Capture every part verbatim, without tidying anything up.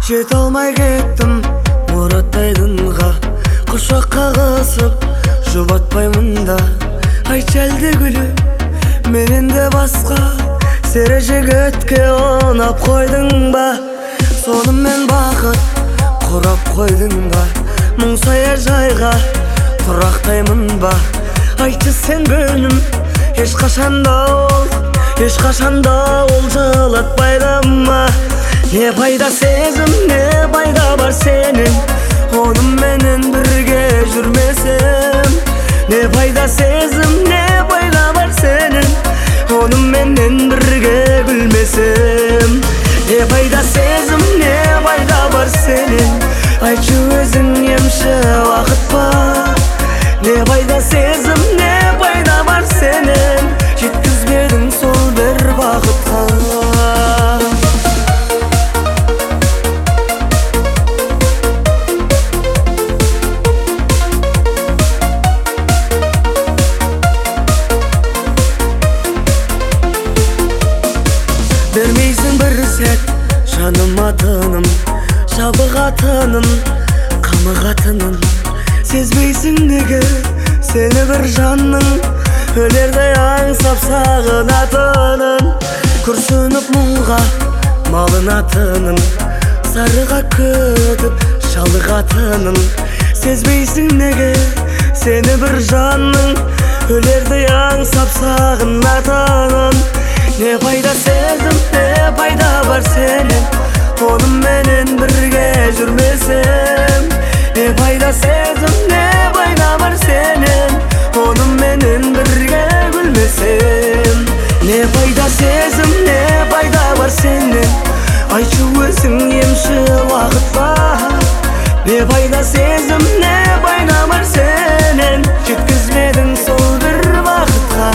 Жете алмай кеттім Мұраттай дынға Құшақ қағысып жұбатпаймын да. Айтшы әлде гүлім менен де басқа сері жігітке ұнап қойдың ба? Сонымен бақыт құрап қойдың ба? Мұң саяжайға тұрақтаймын ба? Айтшы сен гүлім ешқашанда ол ешқашанда ол жылатпайды ма? Не пайда сезім, не пайда бар сенің онымен бірге жүрмесем? Не пайда сезім, не пайда бар сенің онымен бірге гүлмесем? Не пайда сезім, не пайда бар сенің? Айтшы өзің емші уақыт па? Не пайда сезім, не пайда бар сенің? Жеткізбедің сол бір бақытқа. Бермейсің бір сәт жаныма тыным, жабығатынын, қамығатынын. Сезбейсің неге сені бір жанның өлердей аңсап сағынатынын. Күрсініп мұңға малынатынын, сарыға күтіп шалығатынын. Сезбейсің неге сені бір жанның өлердей аңсап сағынатынын. Не пайда сезім, не пайда бар сенің онымен бірге жүрмесем? Не пайда сезім, не пайда бар сенің онымен бірге гүлмесем? Не пайда сезім, не пайда бар сенің? Айтшы өзің емші уақыт па? Не пайда сезім, не пайда бар сенің? Жеткізбедің сол бір бақытқа.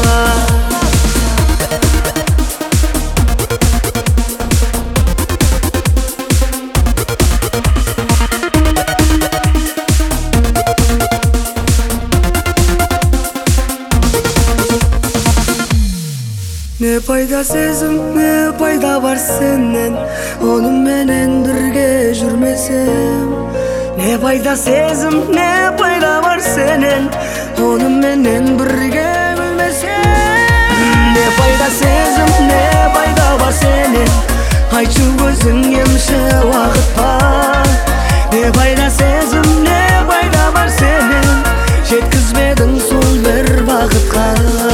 Не пайда сезім, не пайда бар сенен онымен бірге жүрмесем? Не пайда сезім, не пайда бар сенен онымен бірге гүлмесем? Не пайда сезім, не пайда бар сенен? Айтшы өзің емші уақыт па? Не пайда сезім, не пайда бар сенен? Жеткізбедің сол бір бақытқа.